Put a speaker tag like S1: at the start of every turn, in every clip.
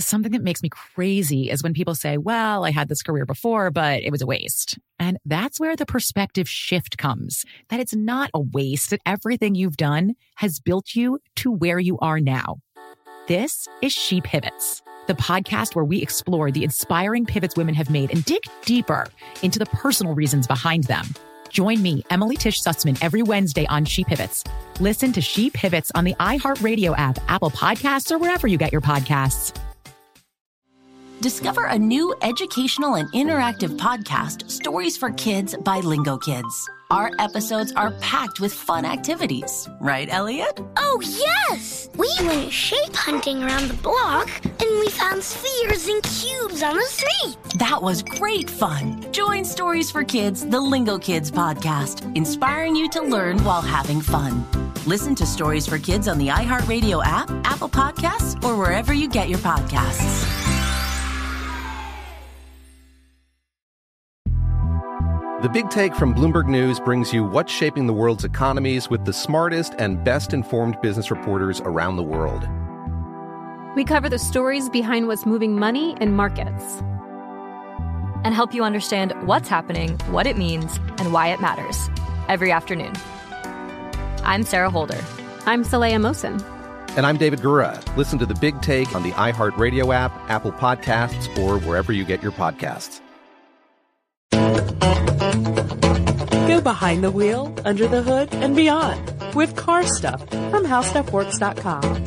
S1: Something that makes me crazy is when people say, well, I had this career before, but it was a waste. And that's where the perspective shift comes, that it's not a waste, that everything you've done has built you to where you are now. This is She Pivots, the podcast where we explore the inspiring pivots women have made and dig deeper into the personal reasons behind them. Join me, Emily Tish Sussman, every Wednesday on She Pivots. Listen to She Pivots on the iHeartRadio app, Apple Podcasts, or wherever you get your podcasts.
S2: Discover a new educational and interactive podcast, Stories for Kids by Lingo Kids. Our episodes are packed with fun activities. Right, Elliot?
S3: Oh, yes! We went shape hunting around the block, and we found spheres and cubes on the street.
S2: That was great fun. Join Stories for Kids, the Lingo Kids podcast, inspiring you to learn while having fun. Listen to Stories for Kids on the iHeartRadio app, Apple Podcasts, or wherever you get your podcasts.
S4: The Big Take from Bloomberg News brings you what's shaping the world's economies with the smartest and best-informed business reporters around the world.
S5: We cover the stories behind what's moving money and markets,
S6: and help you understand what's happening, what it means, and why it matters every afternoon. I'm Sarah Holder.
S5: I'm Saleha Mohsin.
S4: And I'm David Gura. Listen to The Big Take on the iHeartRadio app, Apple Podcasts, or wherever you get your podcasts.
S7: Go behind the wheel, under the hood, and beyond with Car Stuff from HowStuffWorks.com.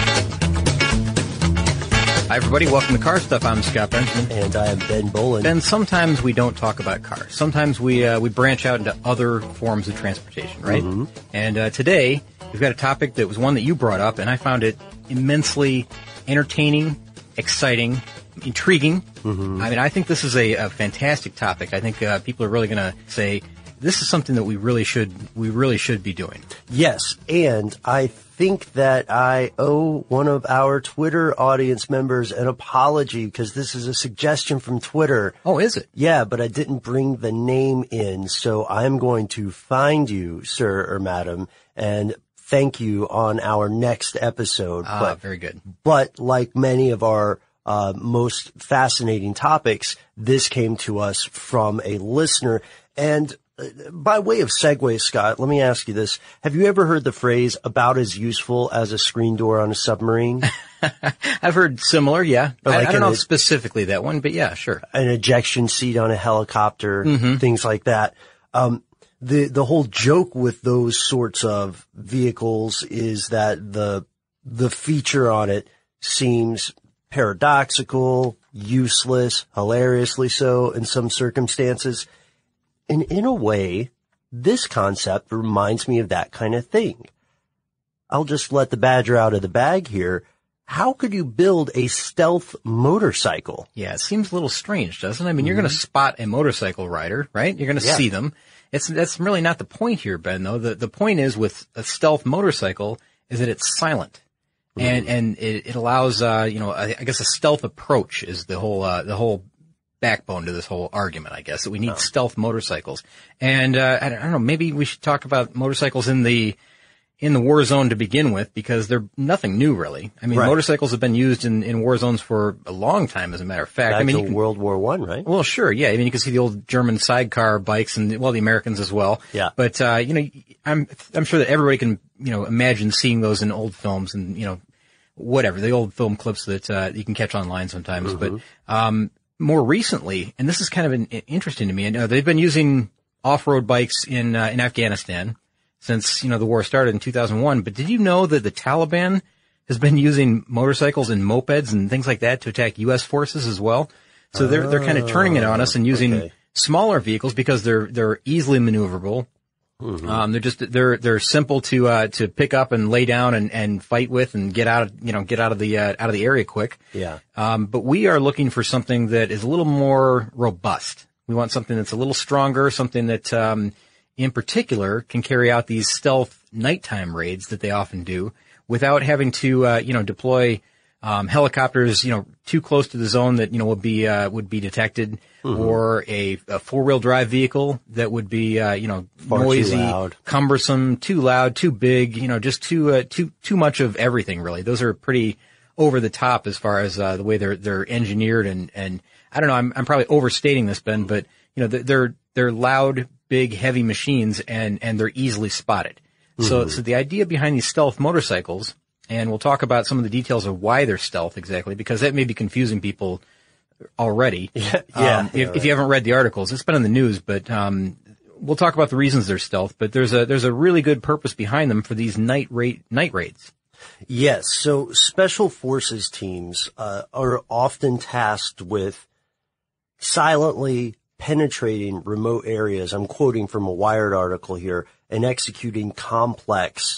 S8: Hi, everybody. Welcome to Car Stuff. I'm Scott Benson.
S9: And I am Ben Bolin.
S8: Ben, sometimes we don't talk about cars. Sometimes we branch out into other forms of transportation, right? Mm-hmm. And today, we've got a topic that was one that you brought up, and I found it immensely entertaining, exciting, intriguing. Mm-hmm. I mean, I think this is a fantastic topic. I think people are really going to say, this is something that we really should be doing.
S9: Yes, and I think that I owe one of our Twitter audience members an apology because this is a suggestion from Twitter.
S8: Oh, is it?
S9: Yeah, but I didn't bring the name in, so I'm going to find you, sir or madam, and thank you on our next episode.
S8: Very good.
S9: But like many of our most fascinating topics, this came to us from a listener. And by way of segue, Scott, let me ask you this. Have you ever heard the phrase about as useful as a screen door on a submarine?
S8: I've heard similar, yeah.
S9: Like
S8: I don't know specifically that one, but yeah, sure.
S9: An ejection seat on a helicopter, things like that. The whole joke with those sorts of vehicles is that the feature on it seems paradoxical, useless, hilariously so in some circumstances. And in a way, this concept reminds me of that kind of thing. I'll just let the badger out of the bag here. How could you build a stealth motorcycle?
S8: Yeah, it seems a little strange, doesn't it? I mean, you're going to spot a motorcycle rider, right? You're going to see them. That's really not the point here, Ben, though. The point is with a stealth motorcycle is that it's silent. And it allows, I guess a stealth approach is the whole backbone to this whole argument, I guess, that we need stealth motorcycles. And, I don't know, maybe we should talk about motorcycles in the war zone to begin with, because they're nothing new, really. I mean, motorcycles have been used in war zones for a long time, as a matter of fact.
S9: Back to World War I, right?
S8: Well, sure, yeah. I mean, you can see the old German sidecar bikes and, well, the Americans as well.
S9: Yeah.
S8: But, I'm sure that everybody can, imagine seeing those in old films and, whatever, the old film clips that, you can catch online sometimes. Mm-hmm. But, more recently, and this is kind of interesting to me, and they've been using off-road bikes in Afghanistan since, the war started in 2001. But did you know that the Taliban has been using motorcycles and mopeds and things like that to attack U.S. forces as well? So they're kind of turning it on us and using smaller vehicles because they're easily maneuverable. Mm-hmm. They're simple to pick up and lay down and fight with and get out of the area quick.
S9: Yeah.
S8: But we are looking for something that is a little more robust. We want something that's a little stronger, something that, in particular can carry out these stealth nighttime raids that they often do without having to, deploy, helicopters, too close to the zone that, would be detected, or a four-wheel drive vehicle that would be, noisy, cumbersome, too loud, too big, just too much of everything, really. Those are pretty over the top as far as the way they're engineered, and I don't know, I'm probably overstating this, Ben, but you know, they're loud, big, heavy machines, and they're easily spotted. So the idea behind these stealth motorcycles, and we'll talk about some of the details of why they're stealth exactly, because that may be confusing people already. If you haven't read the articles, it's been in the news, but we'll talk about the reasons they're stealth. But there's a really good purpose behind them for these night raids.
S9: Yes. So special forces teams are often tasked with silently penetrating remote areas. I'm quoting from a Wired article here, and executing complex,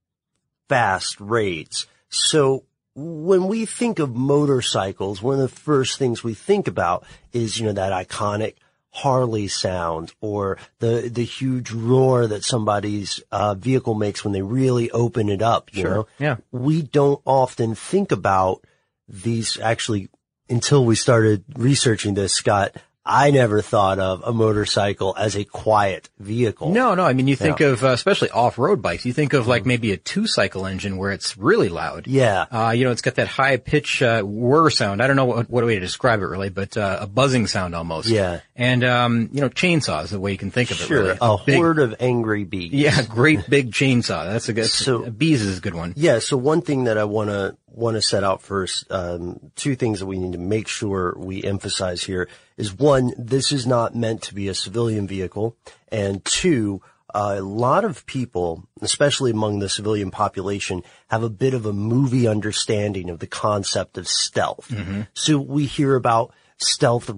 S9: fast raids. So when we think of motorcycles, one of the first things we think about is, you know, that iconic Harley sound, or the huge roar that somebody's vehicle makes when they really open it up, you know?
S8: Yeah.
S9: We don't often think about these actually until we started researching this, Scott. I never thought of a motorcycle as a quiet vehicle.
S8: No. I mean, you think of, especially off-road bikes, you think of like maybe a 2-cycle engine where it's really loud.
S9: Yeah.
S8: You know, it's got that high pitch, whir sound. I don't know what way to describe it really, but, a buzzing sound almost.
S9: Yeah.
S8: And, you know, chainsaws, the way you can think of it really.
S9: A horde of angry bees.
S8: Yeah, great big chainsaw. That's a good, bees is a good one.
S9: Yeah. So one thing that I want to set out first, two things that we need to make sure we emphasize here is, one, this is not meant to be a civilian vehicle, and two, a lot of people, especially among the civilian population, have a bit of a movie understanding of the concept of stealth. So we hear about stealth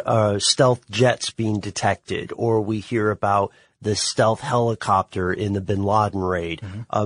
S9: jets being detected, or we hear about the stealth helicopter in the Bin Laden raid.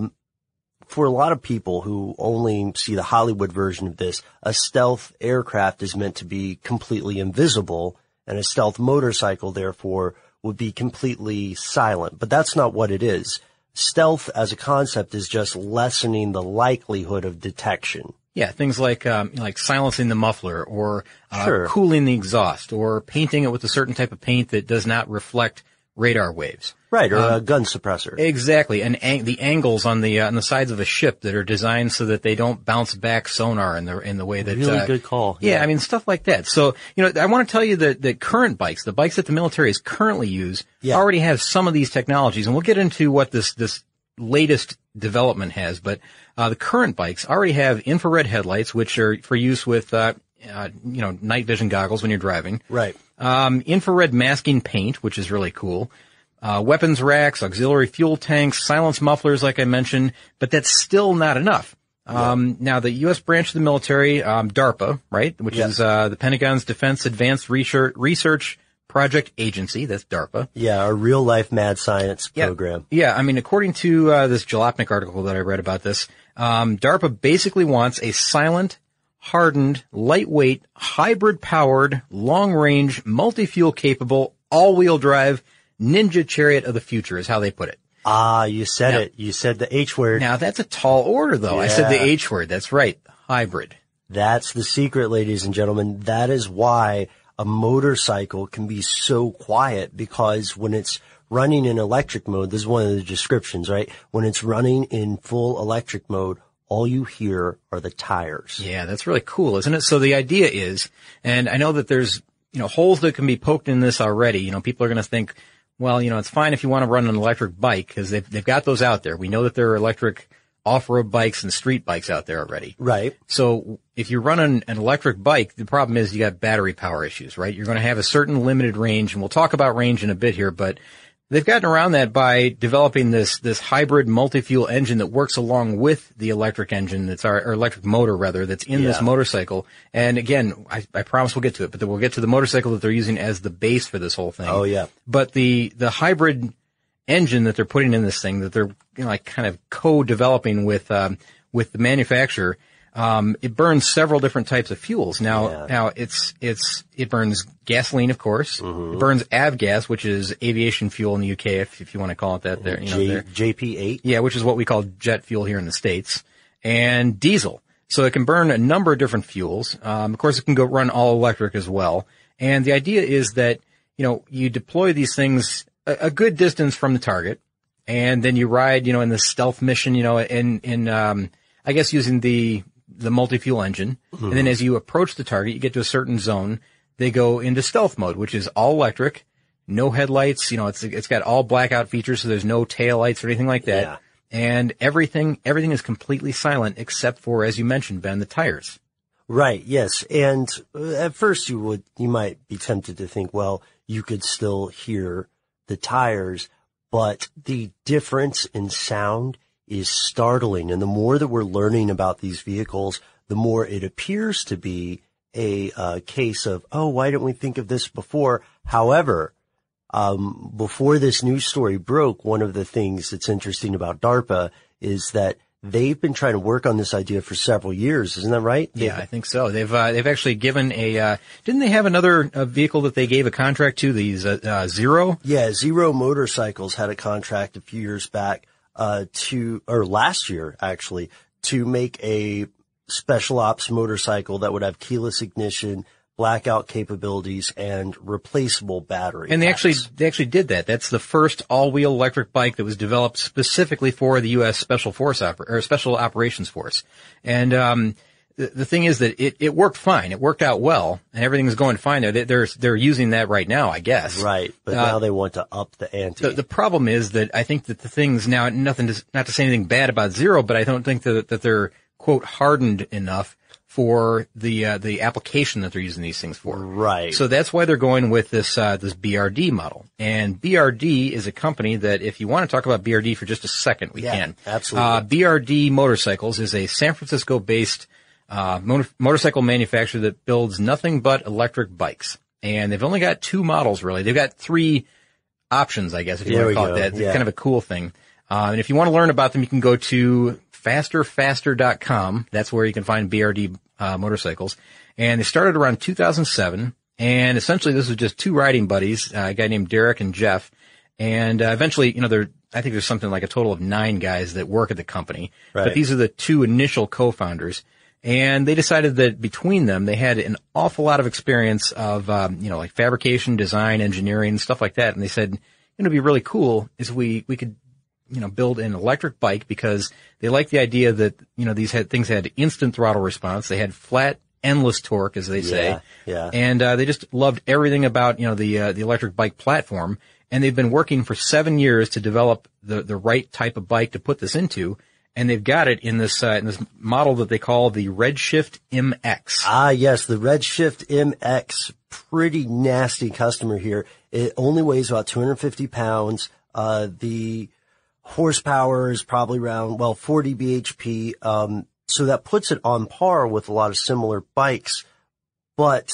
S9: For a lot of people who only see the Hollywood version of this, a stealth aircraft is meant to be completely invisible, and a stealth motorcycle, therefore, would be completely silent. But that's not what it is. Stealth as a concept is just lessening the likelihood of detection.
S8: Yeah, things like silencing the muffler, or cooling the exhaust, or painting it with a certain type of paint that does not reflect radar waves.
S9: Right, or a gun suppressor.
S8: Exactly, and the angles on the sides of a ship that are designed so that they don't bounce back sonar in the way that
S9: really good call.
S8: Yeah, I mean stuff like that. So you know, I want to tell you that current bikes, the bikes that the military is currently use, already have some of these technologies, and we'll get into what this latest development has. But the current bikes already have infrared headlights, which are for use with night vision goggles when you're driving.
S9: Right.
S8: Infrared masking paint, which is really cool. Weapons racks, auxiliary fuel tanks, silence mufflers, like I mentioned, but that's still not enough. Now the U.S. branch of the military, DARPA, right, which is, the Pentagon's Defense Advanced Research Project Agency, that's DARPA.
S9: Yeah, our real life mad science program.
S8: Yeah, I mean, according to, this Jalopnik article that I read about this, DARPA basically wants a silent, hardened, lightweight, hybrid-powered, long-range, multi-fuel capable, all-wheel drive ninja chariot of the future is how they put it.
S9: Ah, you said it. You said the H word.
S8: Now, that's a tall order, though. Yeah. I said the H word. That's right. Hybrid.
S9: That's the secret, ladies and gentlemen. That is why a motorcycle can be so quiet, because when it's running in electric mode, this is one of the descriptions, right? When it's running in full electric mode, all you hear are the tires.
S8: Yeah, that's really cool, isn't it? So the idea is, and I know that there's, you know, holes that can be poked in this already. You know, people are going to think, well, you know, it's fine if you want to run an electric bike, because they've got those out there. We know that there are electric off-road bikes and street bikes out there already.
S9: Right.
S8: So if you run an electric bike, the problem is you got battery power issues, right? You're going to have a certain limited range, and we'll talk about range in a bit here, but they've gotten around that by developing this hybrid multi-fuel engine that works along with the electric engine or electric motor rather, that's in this motorcycle. And again, I promise we'll get to it, but we'll get to the motorcycle that they're using as the base for this whole thing.
S9: Oh yeah.
S8: But the hybrid engine that they're putting in this thing, that they're, you know, like kind of co-developing with the manufacturer, it burns several different types of fuels. Now it burns gasoline, of course. Mm-hmm. It burns avgas, which is aviation fuel in the UK, if you want to call it that there. You know,
S9: JP8?
S8: Yeah, which is what we call jet fuel here in the States. And diesel. So it can burn a number of different fuels. Of course, it can run all electric as well. And the idea is that, you know, you deploy these things a good distance from the target, and then you ride, you know, in the stealth mission, you know, in I guess using the the multi-fuel engine. And then as you approach the target, you get to a certain zone, they go into stealth mode, which is all electric, no headlights. It's got all blackout features, so there's no tail lights or anything like that.
S9: Yeah.
S8: And everything is completely silent except for, as you mentioned, Ben, the tires.
S9: Right. Yes. And at first you might be tempted to think, well, you could still hear the tires, but the difference in sound is startling. And the more that we're learning about these vehicles, the more it appears to be a case of, oh, why didn't we think of this before? However, before this news story broke, one of the things that's interesting about DARPA is that they've been trying to work on this idea for several years. Isn't that right?
S8: Yeah, I think so. They've actually given didn't they have another vehicle that they gave a contract to, these, Zero?
S9: Yeah, Zero Motorcycles had a contract a few years back, last year actually, to make a special ops motorcycle that would have keyless ignition, blackout capabilities, and replaceable battery.
S8: And they actually did that. That's the first all-wheel electric bike that was developed specifically for the U.S. Special Operations Force. And the thing is that it worked fine. It worked out well, and everything was going fine there. They're using that right now, I guess.
S9: Right, but now they want to up the ante.
S8: The problem is that I think that the things now, not to say anything bad about Zero, but I don't think that they're quote hardened enough for the application that they're using these things for.
S9: Right.
S8: So that's why they're going with this BRD model. And BRD is a company that, if you want to talk about BRD for just a second, we can.
S9: Absolutely.
S8: BRD Motorcycles is a San Francisco-based motorcycle manufacturer that builds nothing but electric bikes. And they've only got 2 models, really. They've got 3 options, I guess, if you want to call it that. It's kind of a cool thing. And if you want to learn about them, you can go to faster.com. That's where you can find BRD motorcycles. And they started around 2007. And essentially this was just 2 riding buddies, a guy named Derek and Jeff. And eventually, I think there's something like a total of 9 guys that work at the company.
S9: Right.
S8: But these are the 2 initial co-founders. And they decided that between them, they had an awful lot of experience of, like fabrication, design, engineering, stuff like that. And they said, it'd be really cool is we could, build an electric bike, because they liked the idea that, these things had instant throttle response. They had flat, endless torque, as they say.
S9: Yeah.
S8: And, they just loved everything about, the electric bike platform. And they've been working for 7 years to develop the right type of bike to put this into. And they've got it in this model that they call the Redshift MX.
S9: Ah, yes, the Redshift MX. Pretty nasty customer here. It only weighs about 250 pounds. The horsepower is probably around, 40 bhp. So that puts it on par with a lot of similar bikes. But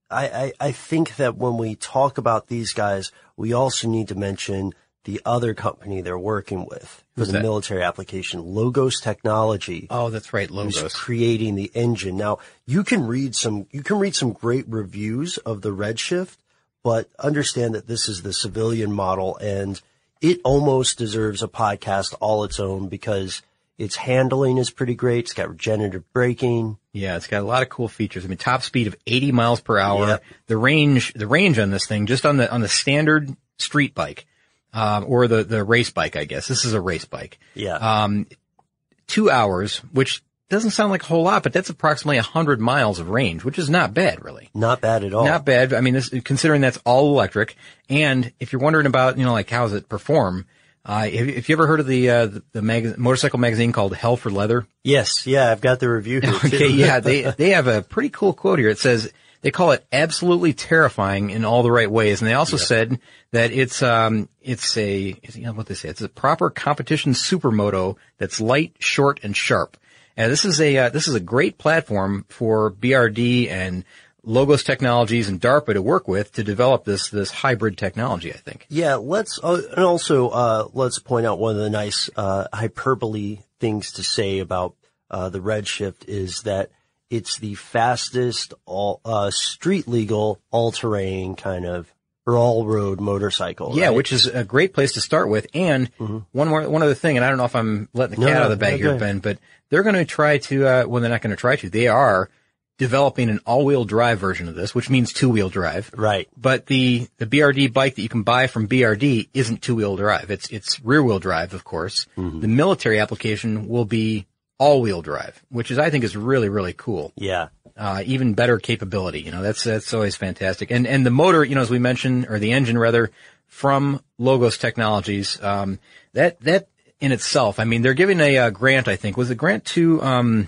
S9: I think that when we talk about these guys, we also need to mention the other company they're working with for the military application, Logos Technology.
S8: Oh, that's right, Logos.
S9: Who's creating the engine. Now, you can read some great reviews of the Redshift, but understand that this is the civilian model, and it almost deserves a podcast all its own, because its handling is pretty great. It's got regenerative braking.
S8: Yeah, it's got a lot of cool features. I mean, top speed of 80 miles per hour.
S9: Yep.
S8: The range on this thing, just on the standard street bike, or the race bike, I guess. This is a race bike.
S9: Yeah.
S8: 2 hours, which doesn't sound like a whole lot, but that's approximately 100 miles of range, which is not bad, really.
S9: Not bad at all.
S8: Not bad. I mean, considering that's all electric. And if you're wondering about, like, how does it perform, if you ever heard of the motorcycle magazine called Hell for Leather?
S9: Yes. Yeah. I've got the review here too.
S8: Okay. Yeah. They have a pretty cool quote here. It says, they call it absolutely terrifying in all the right ways. And they also said that it's what they say, it's a proper competition supermoto that's light, short, and sharp. And this is a great platform for BRD and Logos Technologies and DARPA to work with to develop this hybrid technology, I think.
S9: Yeah, let's point out one of the nice hyperbole things to say about the Redshift is that it's the fastest street legal all-terrain kind of, or all-road motorcycle.
S8: Yeah,
S9: right?
S8: Which is a great place to start with. And one other thing, and I don't know if I'm letting the cat out of the bag here, Ben, but they're going to try to, they're not going to try to, they are developing an all-wheel drive version of this, which means two-wheel drive.
S9: Right.
S8: But the BRD bike that you can buy from BRD isn't two-wheel drive. It's rear-wheel drive, of course. The military application will be all-wheel drive, which I think is really, really cool.
S9: Yeah.
S8: Even better capability. That's always fantastic. And the motor, as we mentioned, or the engine rather, from Logos Technologies, that in itself, they're giving a grant, I think. Was the grant given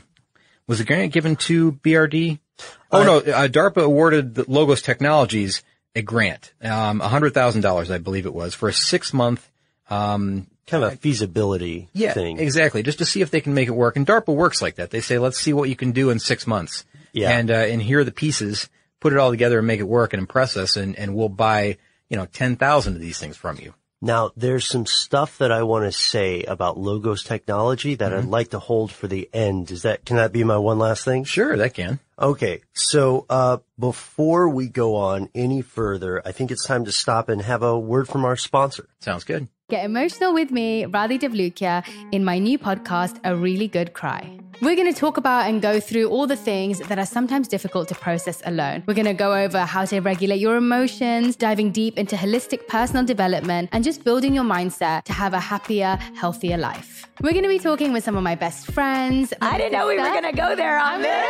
S8: to BRD? DARPA awarded the Logos Technologies a grant, $100,000, I believe it was, for a 6-month,
S9: kind of a feasibility thing.
S8: Exactly. Just to see if they can make it work. And DARPA works like that. They say, let's see what you can do in 6 months.
S9: Yeah.
S8: And here are the pieces, put it all together and make it work and impress us. And we'll buy, 10,000 of these things from you.
S9: Now, there's some stuff that I want to say about Logos Technology that I'd like to hold for the end. Can that be my one last thing?
S8: Sure, that can.
S9: Okay. So, before we go on any further, I think it's time to stop and have a word from our sponsor.
S8: Sounds good.
S10: Get emotional with me, Radhi Devlukia, in my new podcast, A Really Good Cry. We're going to talk about and go through all the things that are sometimes difficult to process alone. We're going to go over how to regulate your emotions, diving deep into holistic personal development, and just building your mindset to have a happier, healthier life. We're going to be talking with some of my best friends.
S11: I didn't know we were going to go there on this.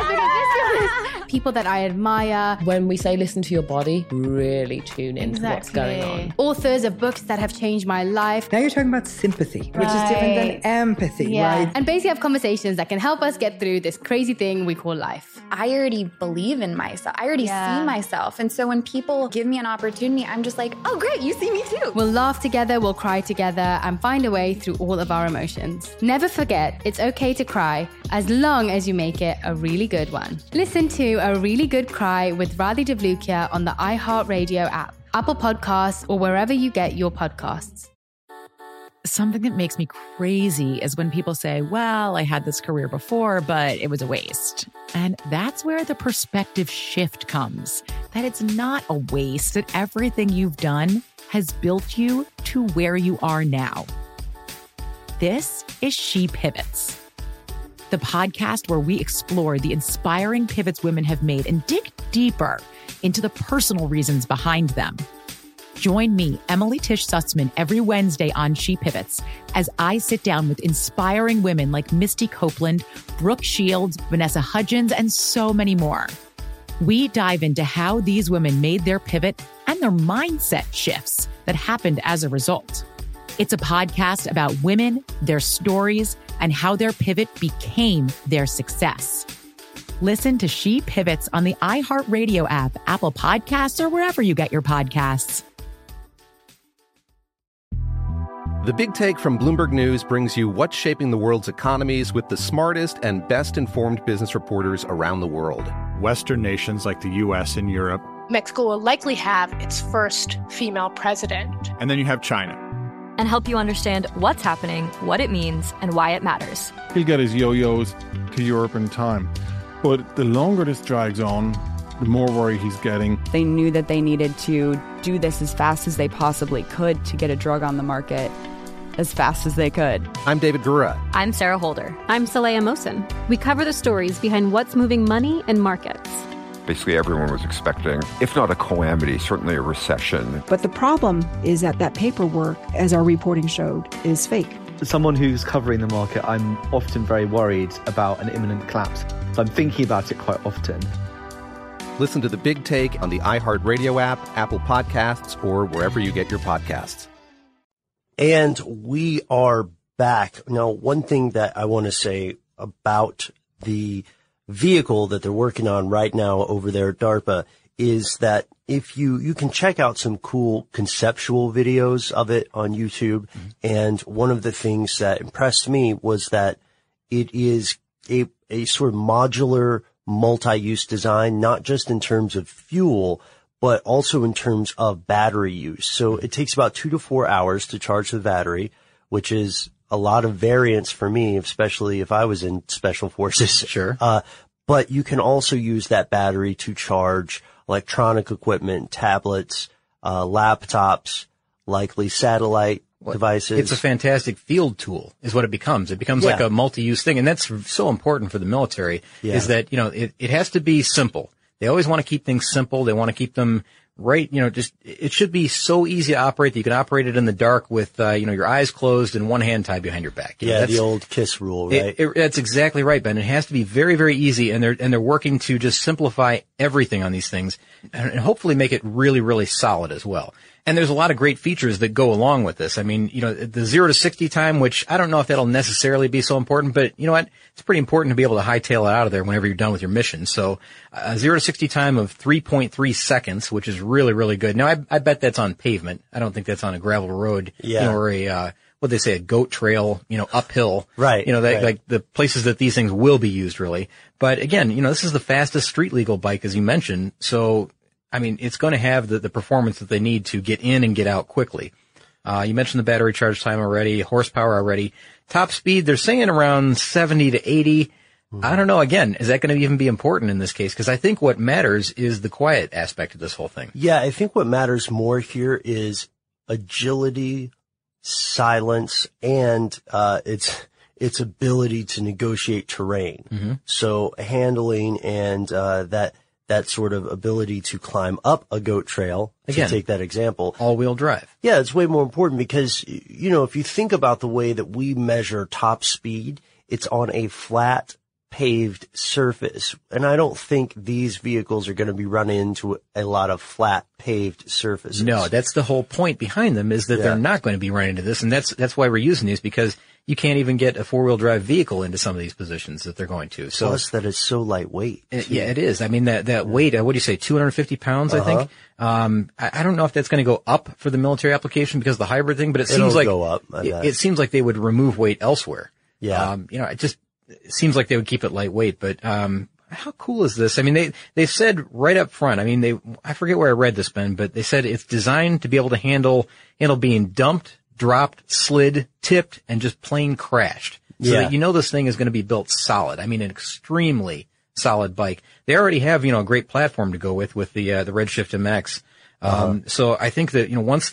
S10: People that I admire.
S7: When we say listen to your body, really tune into what's going on.
S10: Authors of books that have changed my life.
S12: Now you're talking about sympathy, which is different than empathy, right?
S10: And basically have conversations that can help us get through this crazy thing we call life.
S11: I already believe in myself. I already see myself. And so when people give me an opportunity, I'm just like, oh, great, you see me too.
S10: We'll laugh together, we'll cry together, and find a way through all of our emotions. Never forget, it's okay to cry, as long as you make it a really good one. Listen to A Really Good Cry with Radhi Devlukia on the iHeartRadio app, Apple Podcasts, or wherever you get your podcasts.
S1: Something that makes me crazy is when people say, well, I had this career before, but it was a waste. And that's where the perspective shift comes, that it's not a waste, that everything you've done has built you to where you are now. This is She Pivots, the podcast where we explore the inspiring pivots women have made and dig deeper into the personal reasons behind them. Join me, Emily Tish Sussman, every Wednesday on She Pivots as I sit down with inspiring women like Misty Copeland, Brooke Shields, Vanessa Hudgens, and so many more. We dive into how these women made their pivot and their mindset shifts that happened as a result. It's a podcast about women, their stories, and how their pivot became their success. Listen to She Pivots on the iHeartRadio app, Apple Podcasts, or wherever you get your podcasts.
S4: The Big Take from Bloomberg News brings you what's shaping the world's economies with the smartest and best-informed business reporters around the world.
S13: Western nations like the U.S. and Europe.
S14: Mexico will likely have its first female president.
S13: And then you have China.
S6: And help you understand what's happening, what it means, and why it matters.
S15: He'll get his yo-yos to Europe in time. But the longer this drags on, the more worry he's getting.
S16: They knew that they needed to do this as fast as they possibly could to get a drug on the market as fast as they could.
S4: I'm David Gura.
S6: I'm Sarah Holder.
S5: I'm Saleha Mohsen. We cover the stories behind what's moving money and markets.
S17: Basically, everyone was expecting, if not a calamity, certainly a recession.
S18: But the problem is that paperwork, as our reporting showed, is fake.
S19: As someone who's covering the market, I'm often very worried about an imminent collapse. So I'm thinking about it quite often.
S4: Listen to The Big Take on the iHeartRadio app, Apple Podcasts, or wherever you get your podcasts.
S9: And we are back. Now, one thing that I want to say about the vehicle that they're working on right now over there at DARPA is that if you can check out some cool conceptual videos of it on YouTube. Mm-hmm. And one of the things that impressed me was that it is a sort of modular multi-use design, not just in terms of fuel, but also in terms of battery use. So it takes about 2 to 4 hours to charge the battery, which is a lot of variance for me, especially if I was in special forces.
S8: Sure.
S9: But you can also use that battery to charge electronic equipment, tablets, laptops, likely satellite devices.
S8: It's a fantastic field tool is what it becomes. It becomes like a multi-use thing. And that's so important for the military is that, it has to be simple. They always want to keep things simple. They want to keep them right, just, it should be so easy to operate that you can operate it in the dark with, your eyes closed and one hand tied behind your back.
S9: The old KISS rule, right?
S8: That's exactly right, Ben. It has to be very, very easy, and they're working to just simplify everything on these things and hopefully make it really, really solid as well. And there's a lot of great features that go along with this. I mean, the 0 to 60 time, which I don't know if that'll necessarily be so important, but you know what? It's pretty important to be able to hightail it out of there whenever you're done with your mission. So, 0 to 60 time of 3.3 seconds, which is really, really good. Now, I bet that's on pavement. I don't think that's on a gravel road.
S9: Yeah.
S8: Or a goat trail, uphill.
S9: Right.
S8: Right. Like the places that these things will be used really. But again, this is the fastest street legal bike, as you mentioned. So, I mean, it's going to have the performance that they need to get in and get out quickly. You mentioned the battery charge time already, horsepower already. Top speed, they're saying around 70 to 80. I don't know. Again, is that going to even be important in this case? Because I think what matters is the quiet aspect of this whole thing.
S9: Yeah, I think what matters more here is agility, silence, and its ability to negotiate terrain.
S8: Mm-hmm.
S9: So handling and that sort of ability to climb up a goat trail,
S8: Again,
S9: to take that example.
S8: All-wheel drive.
S9: Yeah, it's way more important because, if you think about the way that we measure top speed, it's on a flat, paved surface. And I don't think these vehicles are going to be running into a lot of flat, paved surfaces.
S8: No, that's the whole point behind them, is that they're not going to be running into this. And that's why we're using these, because you can't even get a four-wheel drive vehicle into some of these positions that they're going to. So,
S9: plus that is so lightweight.
S8: Yeah, it is. I mean, that weight, what do you say, 250 pounds, I think? I don't know if that's going to go up for the military application because of the hybrid thing, but
S9: It'll go up.
S8: It seems like they would remove weight elsewhere.
S9: Yeah.
S8: It seems like they would keep it lightweight, but, how cool is this? I mean, they said right up front, I forget where I read this, Ben, but they said it's designed to be able to handle being dumped, dropped, slid, tipped, and just plain crashed. So that this thing is going to be built solid. I mean, an extremely solid bike. They already have, a great platform to go with the Redshift MX. So I think that, once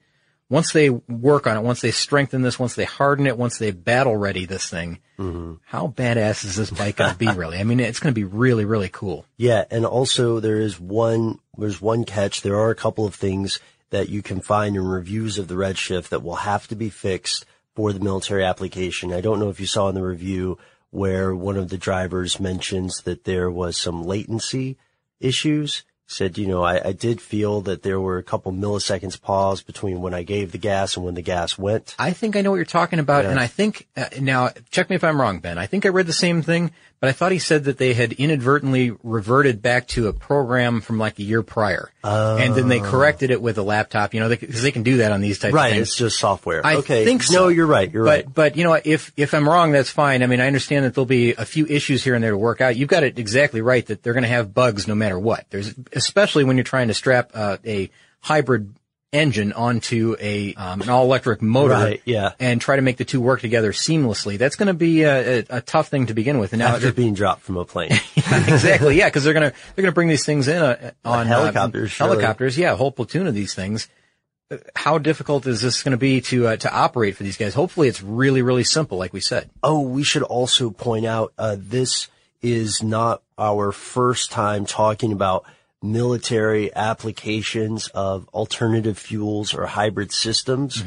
S8: they work on it, once they strengthen this, once they harden it, once they battle ready this thing, how badass is this bike going to be really? I mean, it's going to be really, really cool.
S9: Yeah. And also there's one catch. There are a couple of things that you can find in reviews of the Redshift that will have to be fixed for the military application. I don't know if you saw in the review where one of the drivers mentions that there was some latency issues. Said, I did feel that there were a couple milliseconds pause between when I gave the gas and when the gas went.
S8: I think I know what you're talking about, and I think, now, check me if I'm wrong, Ben. I think I read the same thing, but I thought he said that they had inadvertently reverted back to a program from like a year prior. And then they corrected it with a laptop, because they can do that on these types of things.
S9: Right, it's just software.
S8: I think so.
S9: No, you're right, right.
S8: But, if I'm wrong, that's fine. I mean, I understand that there'll be a few issues here and there to work out. You've got it exactly right that they're going to have bugs no matter what. Especially when you're trying to strap a hybrid engine onto an all-electric motor, and try to make the two work together seamlessly. That's going to be a tough thing to begin with. And now
S9: after being dropped from a plane,
S8: exactly, yeah, because they're going to bring these things in on
S9: helicopters.
S8: Helicopters, yeah, a whole platoon of these things. How difficult is this going to be to operate for these guys? Hopefully, it's really, really simple, like we said.
S9: Oh, we should also point out this is not our first time talking about military applications of alternative fuels or hybrid systems.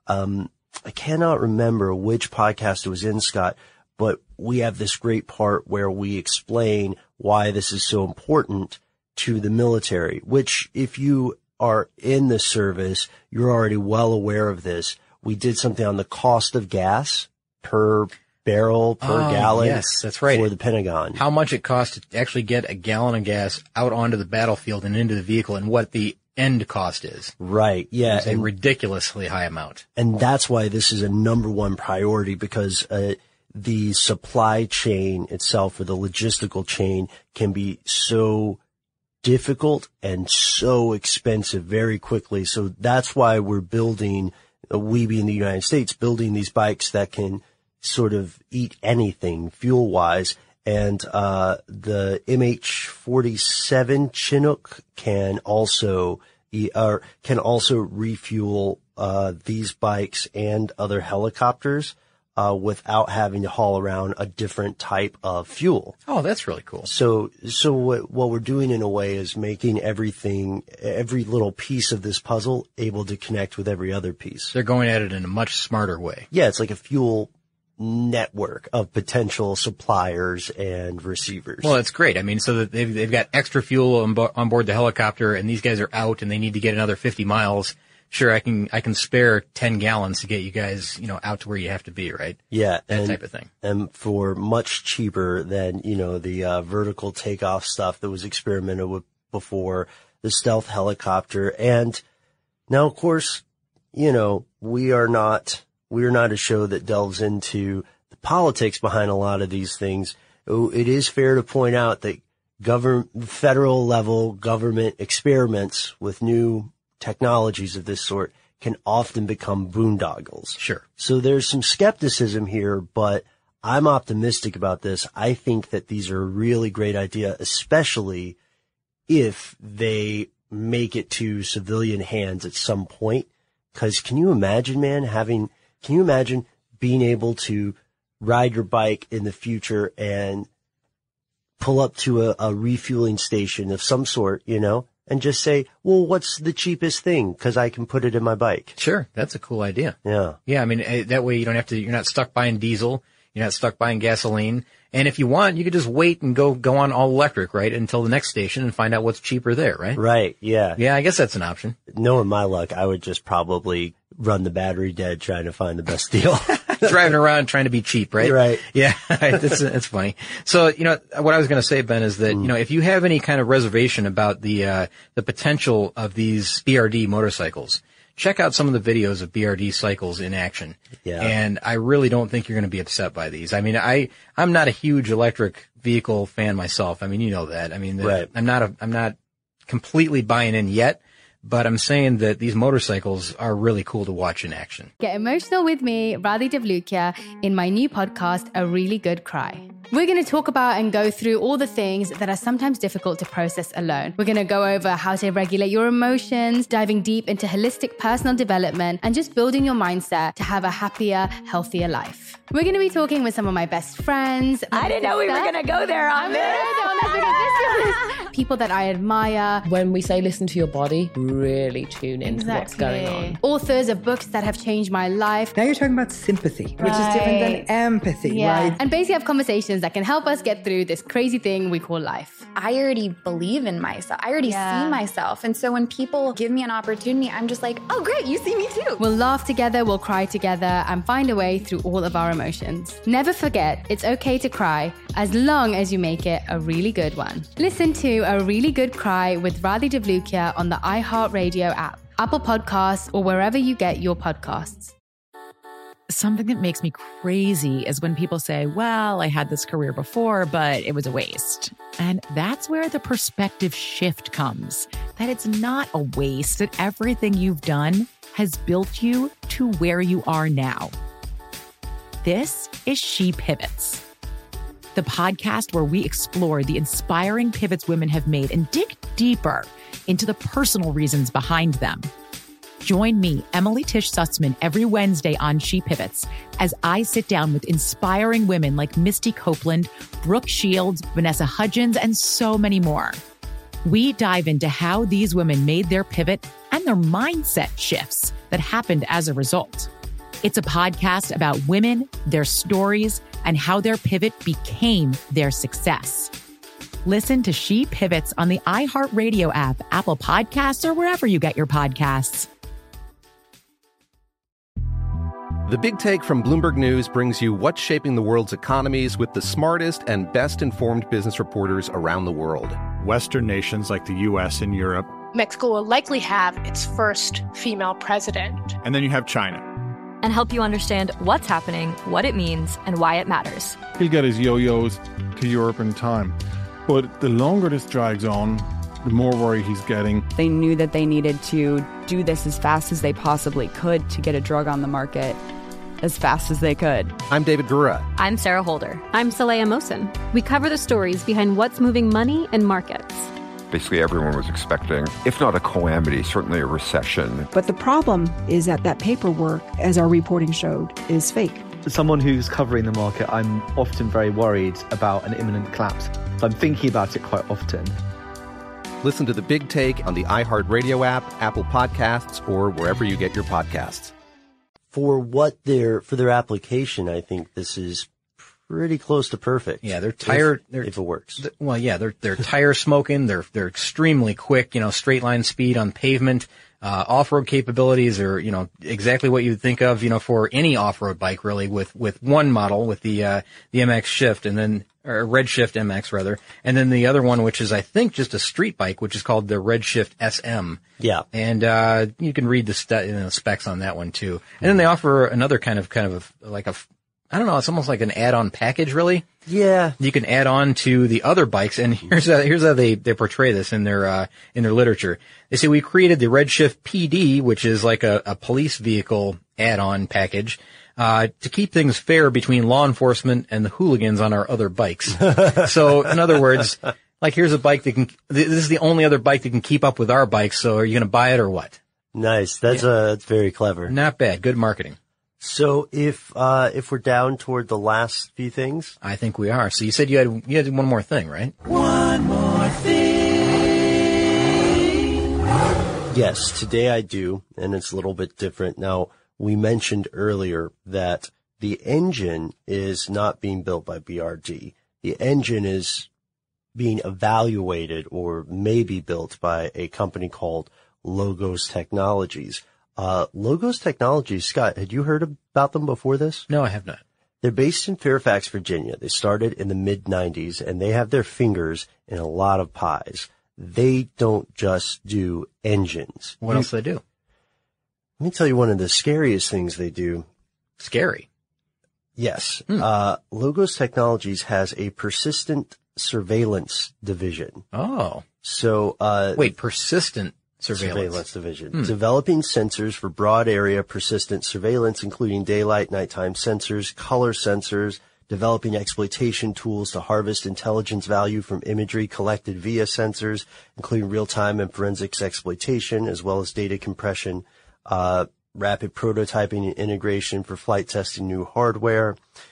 S9: I cannot remember which podcast it was in, Scott, but we have this great part where we explain why this is so important to the military, which if you are in the service, you're already well aware of this. We did something on the cost of gas per barrel per gallon.
S8: Yes, that's right.
S9: For the Pentagon.
S8: How much it costs to actually get a gallon of gas out onto the battlefield and into the vehicle, and what the end cost is.
S9: Right, yeah.
S8: It's a ridiculously high amount.
S9: And that's why this is a number one priority, because the supply chain itself, or the logistical chain, can be so difficult and so expensive very quickly. So that's why we're building, we being the United States, building these bikes that can sort of eat anything fuel wise. And the MH-47 Chinook can also refuel these bikes and other helicopters. without having to haul around a different type of fuel.
S8: Oh, that's really cool.
S9: So what we're doing in a way is making everything, every little piece of this puzzle able to connect with every other piece.
S8: They're going at it in a much smarter way.
S9: Yeah, it's like a fuel network of potential suppliers and receivers.
S8: Well, that's great. I mean, so that they've got extra fuel on board the helicopter, and these guys are out and they need to get another 50 miles. Sure, I can spare 10 gallons to get you guys, out to where you have to be, right?
S9: Yeah.
S8: That type of thing.
S9: And for much cheaper than, the vertical takeoff stuff that was experimented with before, the stealth helicopter. And now, of course, we're not a show that delves into the politics behind a lot of these things. It is fair to point out that federal level government experiments with new technologies of this sort can often become boondoggles.
S8: Sure.
S9: So there's some skepticism here, but I'm optimistic about this. I think that these are a really great idea, especially if they make it to civilian hands at some point. Because can you imagine, being able to ride your bike in the future and pull up to a refueling station of some sort, and just say, well, what's the cheapest thing? Because I can put it in my bike.
S8: Sure. That's a cool idea.
S9: Yeah.
S8: Yeah. I mean, that way you're not stuck buying diesel. You're not stuck buying gasoline. And if you want, you could just wait and go on all electric, right? Until the next station and find out what's cheaper there, right?
S9: Right. Yeah.
S8: Yeah. I guess that's an option.
S9: Knowing my luck, I would just probably run the battery dead trying to find the best deal.
S8: Driving around trying to be cheap, right?
S9: Right.
S8: Yeah. It's funny. So, what I was going to say, Ben, is that, if you have any kind of reservation about the potential of these BRD motorcycles, check out some of the videos of BRD cycles in action.
S9: Yeah.
S8: And I really don't think you're going to be upset by these. I mean, I'm not a huge electric vehicle fan myself. I mean, you know that. I mean,
S9: right.
S8: I'm not completely buying in yet. But I'm saying that these motorcycles are really cool to watch in action.
S10: Get emotional with me, Radhi Devlukia, in my new podcast, A Really Good Cry. We're going to talk about and go through all the things that are sometimes difficult to process alone. We're going to go over how to regulate your emotions, diving deep into holistic personal development, and just building your mindset to have a happier, healthier life. We're going to be talking with some of my best friends.
S2: I didn't know we were going to go there on this.
S10: People that I admire.
S7: When we say listen to your body, really tune into what's going on.
S10: Authors of books that have changed my life.
S12: Now you're talking about sympathy, which is different than empathy, right?
S10: And basically have conversations that can help us get through this crazy thing we call life.
S11: I already believe in myself. I already see myself. And so when people give me an opportunity, I'm just like, oh, great, you see me too.
S10: We'll laugh together, we'll cry together, and find a way through all of our emotions. Never forget, it's okay to cry, as long as you make it a really good one. Listen to A Really Good Cry with Radhi Devlukia on the iHeartRadio app, Apple Podcasts, or wherever you get your podcasts.
S1: Something that makes me crazy is when people say, well, I had this career before, but it was a waste. And that's where the perspective shift comes, that it's not a waste, that everything you've done has built you to where you are now. This is She Pivots, the podcast where we explore the inspiring pivots women have made and dig deeper into the personal reasons behind them. Join me, Emily Tish Sussman, every Wednesday on She Pivots as I sit down with inspiring women like Misty Copeland, Brooke Shields, Vanessa Hudgens, and so many more. We dive into how these women made their pivot and their mindset shifts that happened as a result. It's a podcast about women, their stories, and how their pivot became their success. Listen to She Pivots on the iHeartRadio app, Apple Podcasts, or wherever you get your podcasts.
S4: The Big Take from Bloomberg News brings you what's shaping the world's economies with the smartest and best-informed business reporters around the world.
S13: Western nations like the U.S. and Europe.
S14: Mexico will likely have its first female president.
S13: And then you have China.
S6: And help you understand what's happening, what it means, and why it matters.
S15: He'll get his yo-yos to Europe in time. But the longer this drags on, the more worry he's getting.
S16: They knew that they needed to do this as fast as they possibly could to get a drug on the market as fast as they could.
S4: I'm David Gura.
S6: I'm Sarah Holder.
S5: I'm Saleha Mohsen. We cover the stories behind what's moving money and markets.
S17: Basically, everyone was expecting, if not a calamity, certainly a recession.
S18: But the problem is that paperwork, as our reporting showed, is fake.
S19: As someone who's covering the market, I'm often very worried about an imminent collapse. So I'm thinking about it quite often.
S4: Listen to The Big Take on the iHeartRadio app, Apple Podcasts, or wherever you get your podcasts.
S9: For their application, I think this is pretty close to perfect.
S8: Yeah, they're tire
S9: if it works.
S8: They're tire smoking. They're extremely quick. straight line speed on pavement. Off-road capabilities are exactly what you'd think of for any off-road bike really. With one model with the MX Shift and then or Redshift MX rather, and then the other one which is I think just a street bike which is called the Redshift SM.
S9: Yeah,
S8: and you can read the specs on that one too. And then they offer another kind of like I don't know, it's almost like an add-on package, really.
S9: Yeah.
S8: You can add on to the other bikes, and here's how they portray this in their literature. They say, we created the Redshift PD, which is like a police vehicle add-on package, to keep things fair between law enforcement and the hooligans on our other bikes. So, in other words, like here's a bike this is the only other bike that can keep up with our bikes, so are you gonna buy it or what? Nice.
S9: That's very clever.
S8: Not bad. Good marketing.
S9: So if we're down toward the last few things,
S8: I think we are. So you said you had one more thing, right?
S9: One more thing. Yes, today I do, and it's a little bit different. Now, we mentioned earlier that the engine is not being built by BRD. The engine is being evaluated or may be built by a company called Logos Technologies. Logos Technologies, Scott, had you heard about them before this?
S8: No, I have not.
S9: They're based in Fairfax, Virginia. They started in the mid-90s, and they have their fingers in a lot of pies. They don't just do engines.
S8: What else do they do?
S9: Let me tell you one of the scariest things they do.
S8: Scary?
S9: Yes. Logos Technologies has a persistent surveillance division.
S8: Oh.
S9: So,
S8: wait, persistent surveillance
S9: division. Developing sensors for broad area persistent surveillance, including daylight, nighttime sensors, color sensors, developing exploitation tools to harvest intelligence value from imagery collected via sensors, including real-time and forensics exploitation, as well as data compression, rapid prototyping and integration for flight testing new hardware.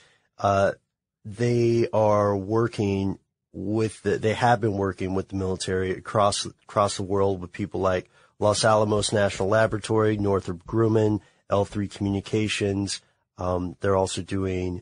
S9: They are working they have been working with the military across the world with people like Los Alamos National Laboratory, Northrop Grumman, L3 Communications. They're also doing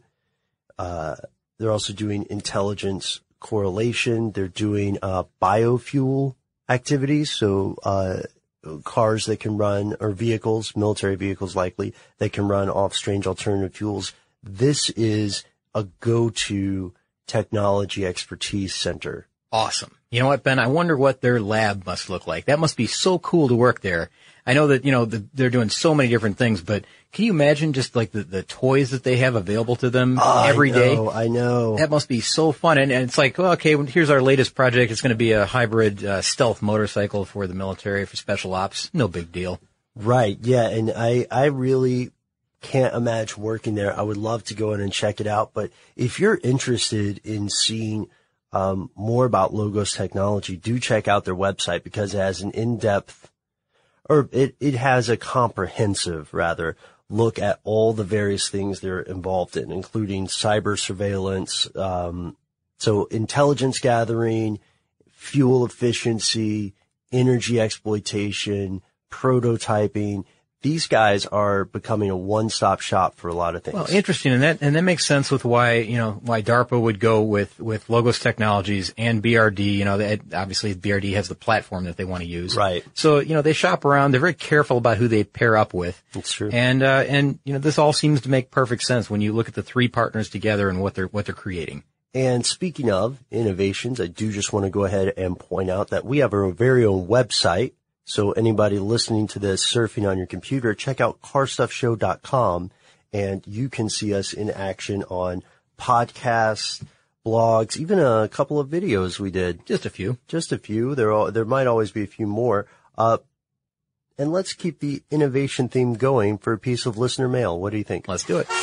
S9: intelligence correlation. They're doing biofuel activities. So cars that can run, or vehicles, military vehicles likely, that can run off strange alternative fuels. This is a go-to technology expertise center.
S8: Awesome. You know what, Ben? I wonder what their lab must look like. That must be so cool to work there. I know that, they're doing so many different things, but can you imagine just like the toys that they have available to them every day?
S9: I know.
S8: That must be so fun. And it's like, well, okay, here's our latest project. It's going to be a hybrid stealth motorcycle for the military, for special ops. No big deal.
S9: Right. Yeah. And I really can't imagine working there. I would love to go in and check it out. But if you're interested in seeing more about Logos Technology, do check out their website, because it has an in-depth, or it has a comprehensive, rather, look at all the various things they're involved in, including cyber surveillance, so intelligence gathering, fuel efficiency, energy exploitation, prototyping. These guys are becoming a one-stop shop for a lot of things.
S8: Well, interesting, and that makes sense with why DARPA would go with Logos Technologies and BRD. Obviously BRD has the platform that they want to use.
S9: Right.
S8: So, they shop around. They're very careful about who they pair up with.
S9: That's true.
S8: And this all seems to make perfect sense when you look at the three partners together and what they're creating.
S9: And speaking of innovations, I do just want to go ahead and point out that we have our very own website. So anybody listening to this, surfing on your computer, check out carstuffshow.com, and you can see us in action on podcasts, blogs, even a couple of videos we did.
S8: Just a few.
S9: There might always be a few more. And let's keep the innovation theme going for a piece of listener mail. What do you think?
S8: Let's do it.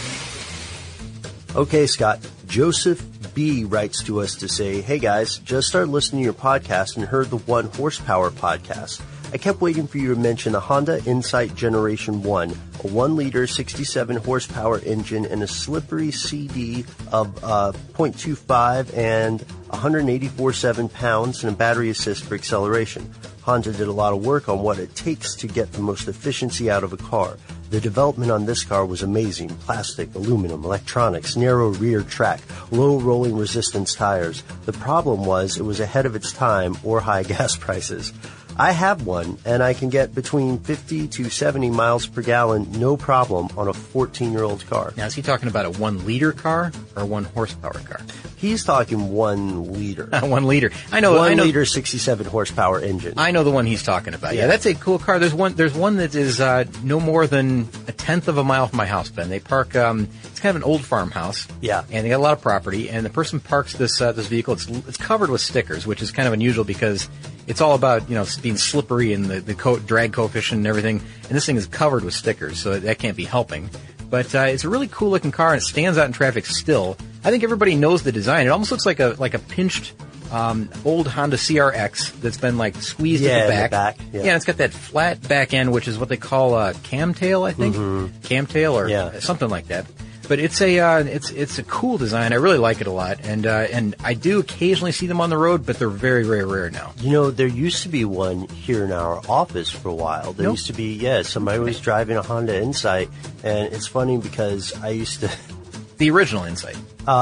S9: Okay, Scott. Joseph B writes to us to say, hey guys, just started listening to your podcast and heard the 1 Horsepower podcast. I kept waiting for you to mention the Honda Insight Generation 1, a 1-liter 67 horsepower engine and a slippery CD of 0.25 and 184.7 pounds and a battery assist for acceleration. Honda did a lot of work on what it takes to get the most efficiency out of a car. The development on this car was amazing. Plastic, aluminum, electronics, narrow rear track, low rolling resistance tires. The problem was it was ahead of its time or high gas prices. I have one, and I can get between 50 to 70 miles per gallon, no problem, on a 14-year-old car.
S8: Now, is he talking about a 1-liter car or a 1-horsepower car?
S9: He's talking 1 liter.
S8: 1 liter. I know.
S9: 1 liter, 67 horsepower engine.
S8: I know the one he's talking about. Yeah, that's a cool car. There's one that is no more than a tenth of a mile from my house, Ben. They park. It's kind of an old farmhouse.
S9: Yeah.
S8: And they got a lot of property. And the person parks this vehicle. It's covered with stickers, which is kind of unusual because it's all about being slippery and the drag coefficient and everything. And this thing is covered with stickers, so that can't be helping. But it's a really cool looking car, and it stands out in traffic still. I think everybody knows the design. It almost looks like a pinched old Honda CRX that's been squeezed at the back. Yeah, and it's got that flat back end, which is what they call a camtail, I think. Mm-hmm. Camtail or something like that. But it's a cool design. I really like it a lot, and I do occasionally see them on the road, but they're very, very rare now.
S9: There used to be one here in our office for a while. There used to be, somebody was driving a Honda Insight, and it's funny because I used to...
S8: The original Insight?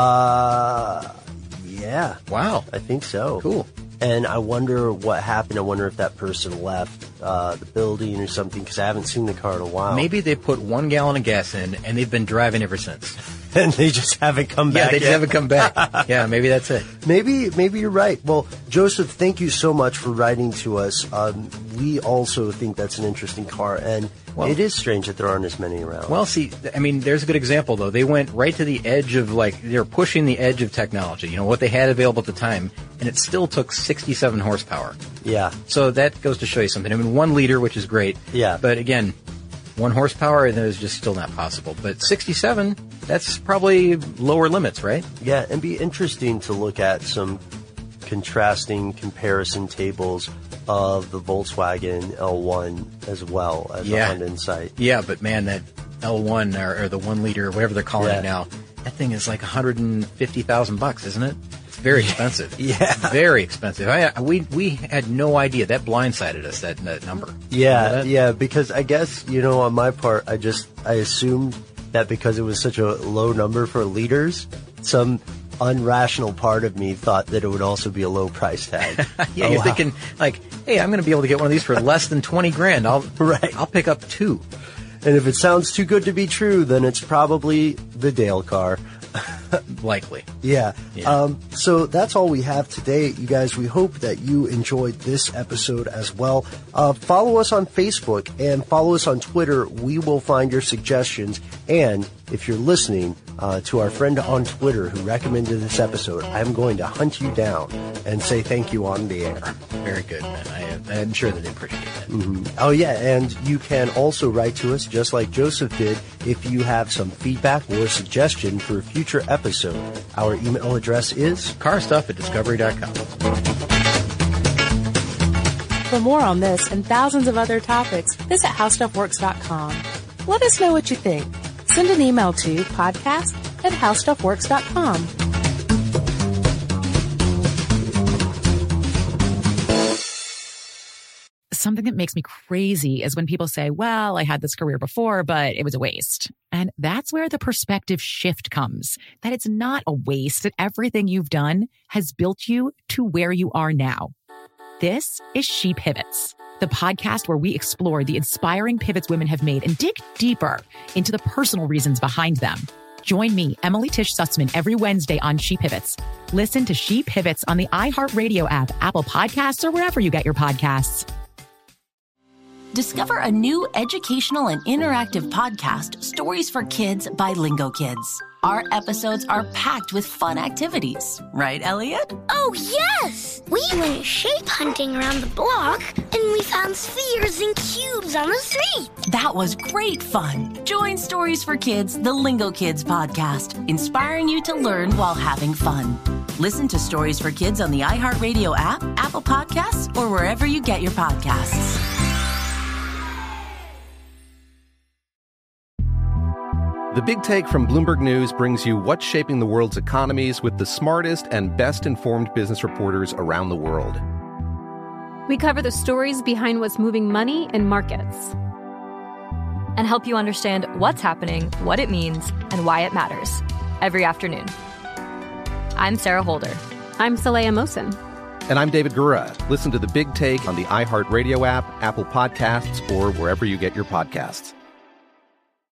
S9: Yeah.
S8: Wow.
S9: I think so.
S8: Cool.
S9: And I wonder what happened. I wonder if that person left the building or something, because I haven't seen the car in a while.
S8: Maybe they put 1 gallon of gas in, and they've been driving ever since.
S9: And they just haven't come back.
S8: Yeah, they just haven't come back. Yeah, maybe that's it.
S9: Maybe you're right. Well, Joseph, thank you so much for writing to us. We also think that's an interesting car, and it is strange that there aren't as many around.
S8: Well, see, there's a good example, though. They went right to the edge of, they're pushing the edge of technology, what they had available at the time, and it still took 67 horsepower.
S9: Yeah.
S8: So that goes to show you something. 1 liter, which is great.
S9: Yeah.
S8: But again, 1 horsepower, that is just still not possible. But 67, that's probably lower limits, right?
S9: Yeah, and be interesting to look at some contrasting comparison tables of the Volkswagen L1 as well as the Honda Insight.
S8: Yeah, but man, that L1 or the 1 liter, whatever they're calling it now, that thing is like $150,000, isn't it? It's very expensive.
S9: Yeah.
S8: Very expensive. We had no idea. That blindsided us, that number.
S9: Yeah, yeah, because I guess, on my part, I assumed that because it was such a low number for liters, some unrational part of me thought that it would also be a low price tag.
S8: Yeah, you're thinking hey, I'm going to be able to get one of these for less than $20,000. I'll pick up 2.
S9: And if it sounds too good to be true, then it's probably the Dale car.
S8: Likely.
S9: Yeah. So that's all we have today, you guys. We hope that you enjoyed this episode as well. Follow us on Facebook and follow us on Twitter. We will find your suggestions. And if you're listening to our friend on Twitter who recommended this episode, I'm going to hunt you down and say thank you on the air.
S8: Very good, man. I'm sure that they appreciate that.
S9: Mm-hmm. Oh, yeah. And you can also write to us just like Joseph did if you have some feedback or suggestion for a future episode. Our email address is
S8: carstuff@discovery.com.
S7: For more on this and thousands of other topics, visit howstuffworks.com. Let us know what you think. Send an email to podcast@howstuffworks.com.
S1: Something that makes me crazy is when people say, well, I had this career before, but it was a waste. And that's where the perspective shift comes, that it's not a waste, that everything you've done has built you to where you are now. This is She Pivots, the podcast where we explore the inspiring pivots women have made and dig deeper into the personal reasons behind them. Join me, Emily Tish Sussman, every Wednesday on She Pivots. Listen to She Pivots on the iHeartRadio app, Apple Podcasts, or wherever you get your podcasts.
S2: Discover a new educational and interactive podcast, Stories for Kids by Lingo Kids. Our episodes are packed with fun activities. Right, Elliot?
S3: Oh, yes! We went shape hunting around the block, and we found spheres and cubes on the street.
S2: That was great fun. Join Stories for Kids, the Lingo Kids podcast, inspiring you to learn while having fun. Listen to Stories for Kids on the iHeartRadio app, Apple Podcasts, or wherever you get your podcasts.
S4: The Big Take from Bloomberg News brings you what's shaping the world's economies with the smartest and best-informed business reporters around the world.
S5: We cover the stories behind what's moving money and markets,
S6: and help you understand what's happening, what it means, and why it matters every afternoon. I'm Sarah Holder.
S5: I'm Saleha Mohsin.
S4: And I'm David Gura. Listen to The Big Take on the iHeartRadio app, Apple Podcasts, or wherever you get your podcasts.